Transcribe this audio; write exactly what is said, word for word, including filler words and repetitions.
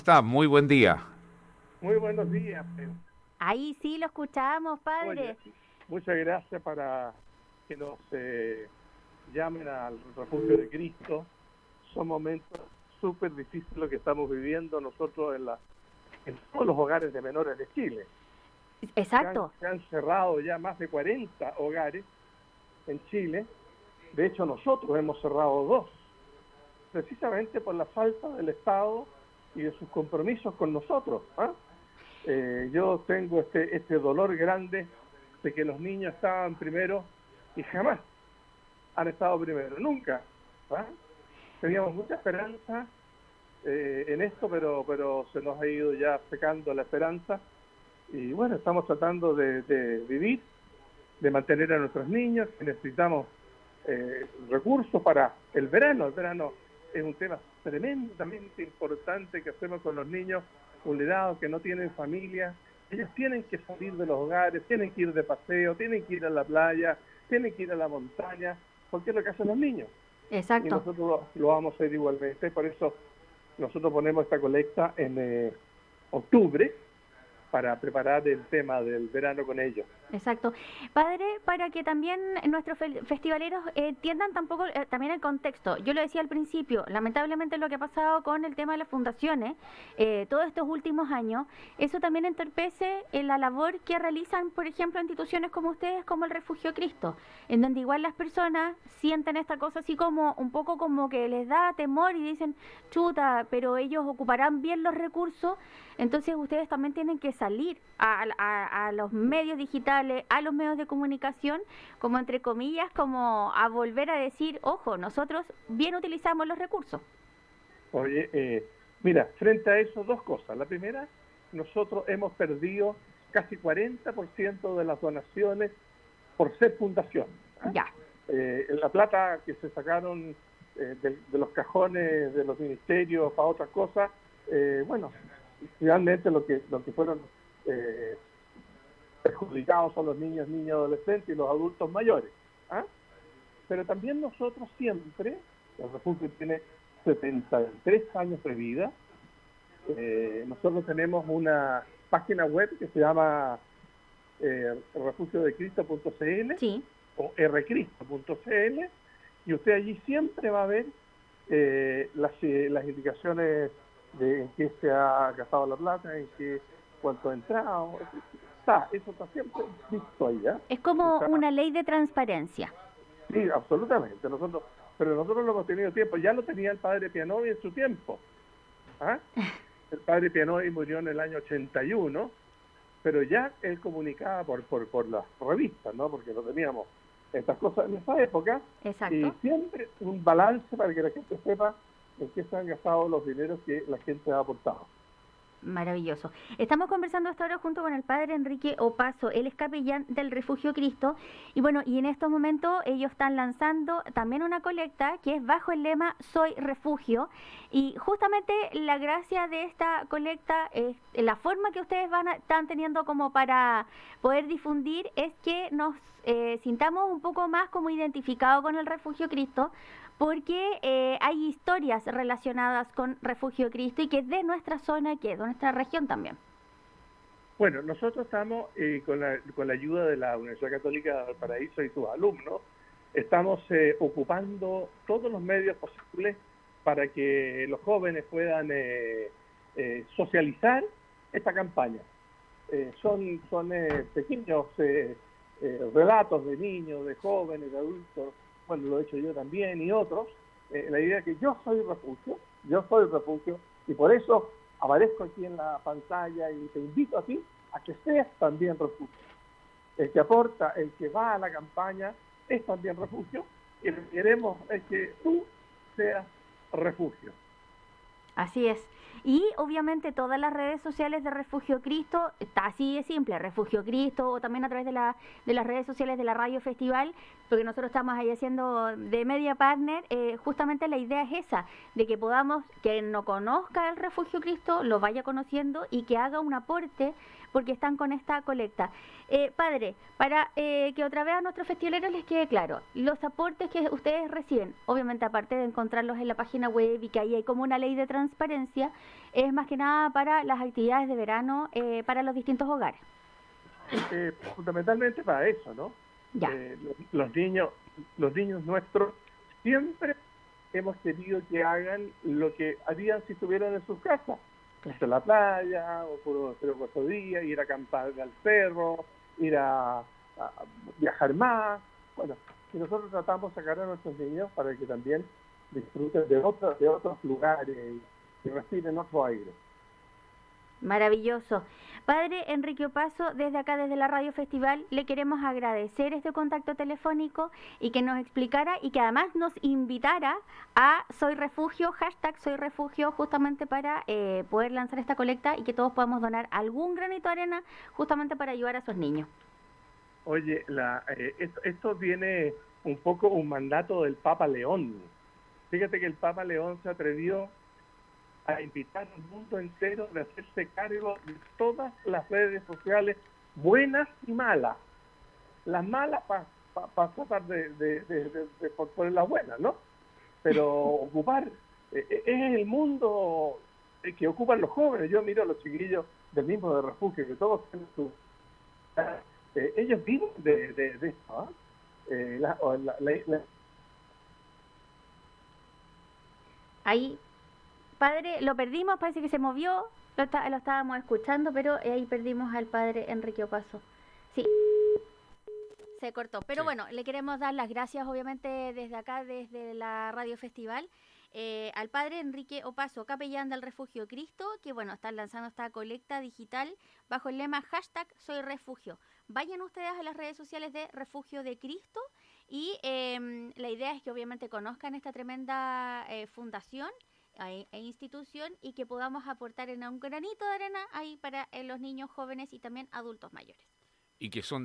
Está, muy buen día. Muy buenos días. Pedro. Ahí sí lo escuchamos, Oye, padre. muchas gracias para que nos eh, llamen al refugio de Cristo. Son momentos súper difíciles lo que estamos viviendo nosotros en, la, en todos los hogares de menores de Chile. Exacto. Se han, se han cerrado ya más de cuarenta hogares en Chile. De hecho, nosotros hemos cerrado dos, precisamente por la falta del Estado y de sus compromisos con nosotros. ¿ah? Eh, yo tengo este, este dolor grande de que los niños estaban primero y jamás han estado primero, nunca. ¿ah? Teníamos mucha esperanza eh, en esto, pero, pero se nos ha ido ya secando la esperanza. Y bueno, estamos tratando de, de vivir, de mantener a nuestros niños. Necesitamos eh, recursos para el verano. El verano es un tema tremendamente importante que hacemos con los niños vulnerados que no tienen familia. Ellos tienen que salir de los hogares, tienen que ir de paseo, tienen que ir a la playa, tienen que ir a la montaña, porque es lo que hacen los niños. Exacto. Y nosotros lo, lo vamos a hacer igualmente. Por eso nosotros ponemos esta colecta en eh, octubre para preparar el tema del verano con ellos. Exacto. Padre, para que también nuestros fe festivaleros eh, entiendan tampoco eh, también el contexto. Yo lo decía al principio, lamentablemente lo que ha pasado con el tema de las fundaciones, eh, todos estos últimos años, eso también entorpece en la labor que realizan, por ejemplo, instituciones como ustedes, como el Refugio Cristo, en donde igual las personas sienten esta cosa así como, un poco como que les da temor y dicen, chuta, pero ellos ocuparán bien los recursos. Entonces ustedes también tienen que salir a, a, a los medios digitales, a los medios de comunicación, como entre comillas, como a volver a decir, ojo, nosotros bien utilizamos los recursos. Oye, eh, mira, frente a eso, dos cosas. La primera, nosotros hemos perdido casi cuarenta por ciento de las donaciones por ser fundación. ¿eh? Ya. Eh, la plata que se sacaron eh, de, de los cajones de los ministerios para otras cosas, eh, bueno, finalmente lo que lo que fueron eh, perjudicados son los niños, niños, adolescentes y los adultos mayores. ¿ah? Pero también nosotros siempre, el refugio tiene setenta y tres años de vida, eh, nosotros tenemos una página web que se llama eh, refugio de cristo punto c l Sí. o r cristo punto c l y usted allí siempre va a ver eh, las, eh, las indicaciones de en qué se ha gastado la plata, en qué cuánto ha entrado. Está, eso está siempre visto ahí. ¿eh? Es como está, una ley de transparencia. Sí, absolutamente. Nosotros, pero nosotros lo hemos tenido tiempo. Ya lo tenía el padre Pianovi en su tiempo. ¿ah? El padre Pianovi murió en el año ochenta y uno, pero ya él comunicaba por, por, por las revistas, ¿no? Porque no teníamos estas cosas en esa época. Exacto. Y siempre un balance para que la gente sepa en qué se han gastado los dineros que la gente ha aportado. Maravilloso. Estamos conversando hasta ahora junto con el padre Enrique Opazo, él es capellán del Refugio Cristo, y bueno, y en estos momentos ellos están lanzando también una colecta que es bajo el lema Soy Refugio, y justamente la gracia de esta colecta, es la forma que ustedes van a, están teniendo como para poder difundir, es que nos eh, sintamos un poco más como identificados con el Refugio Cristo, porque eh, hay historias relacionadas con Refugio Cristo y que es de nuestra zona, que es de nuestra región también. Bueno, nosotros estamos eh, con, la, con la ayuda de la Universidad Católica de Valparaíso y sus alumnos, estamos eh, ocupando todos los medios posibles para que los jóvenes puedan eh, eh, socializar esta campaña. Eh, son son eh, pequeños eh, eh, relatos de niños, de jóvenes, de adultos. Bueno, lo he hecho yo también y otros, eh, la idea es que yo soy refugio, yo soy refugio, y por eso aparezco aquí en la pantalla y te invito a ti a que seas también refugio. El que aporta, el que va a la campaña, es también refugio, y lo que queremos es que tú seas refugio. Así es. Y obviamente todas las redes sociales de Refugio Cristo, está así de simple, Refugio Cristo, o también a través de, la, de las redes sociales de la Radio Festival, porque nosotros estamos ahí haciendo de media partner, eh, justamente la idea es esa, de que podamos, que no conozca el Refugio Cristo, lo vaya conociendo y que haga un aporte, porque están con esta colecta. Eh, padre, para eh, que otra vez a nuestros festivaleros les quede claro, los aportes que ustedes reciben, obviamente aparte de encontrarlos en la página web y que ahí hay como una ley de transparencia, es más que nada para las actividades de verano eh, para los distintos hogares. Eh, fundamentalmente para eso, ¿no? Ya. Eh, los, los niños, los niños nuestros siempre hemos querido que hagan lo que harían si estuvieran en sus casas. Claro. Ir a la playa, o por tres o cuatro días, ir a acampar al cerro, ir a, a viajar más. Bueno, y nosotros tratamos de sacar a nuestros niños para que también disfruten de otros, de otros lugares y respiren otro aire. Maravilloso. Padre Enrique Opaso, desde acá, desde la Radio Festival, le queremos agradecer este contacto telefónico y que nos explicara y que además nos invitara a Soy Refugio, hashtag Soy Refugio, justamente para eh, poder lanzar esta colecta y que todos podamos donar algún granito de arena justamente para ayudar a esos niños. Oye, la, eh, esto, esto viene un poco un mandato del Papa León. Fíjate que el Papa León se atrevió a invitar al mundo entero de hacerse cargo de todas las redes sociales, buenas y malas. Las malas para pa, pa tratar de, de, de, de, de poner las buenas, ¿no? Pero ocupar, eh, es el mundo que ocupan los jóvenes. Yo miro a los chiquillos del mismo de refugio, que todos tienen su... Eh, ellos viven de, de, de esto, ¿eh? Eh, la, la, la, la... Ahí... Padre, lo perdimos, parece que se movió, lo, está, lo estábamos escuchando, pero ahí perdimos al padre Enrique Opaso. Sí, se cortó. Pero sí. Bueno, le queremos dar las gracias, obviamente, desde acá, desde la Radio Festival, eh, al padre Enrique Opaso, capellán del Refugio Cristo, que bueno, están lanzando esta colecta digital bajo el lema hashtag Soy Refugio. Vayan ustedes a las redes sociales de Refugio de Cristo y eh, la idea es que obviamente conozcan esta tremenda eh, fundación e institución y que podamos aportar en un granito de arena ahí para eh, los niños jóvenes y también adultos mayores. Y que son